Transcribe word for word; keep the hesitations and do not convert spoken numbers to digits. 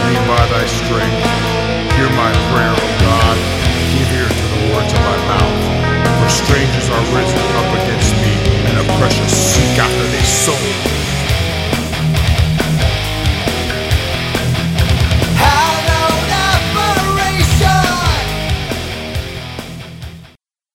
me by thy strength. Hear my prayer, O God. Give ear to the words of my mouth. For strangers are risen up against me, and oppressors seek after their soul.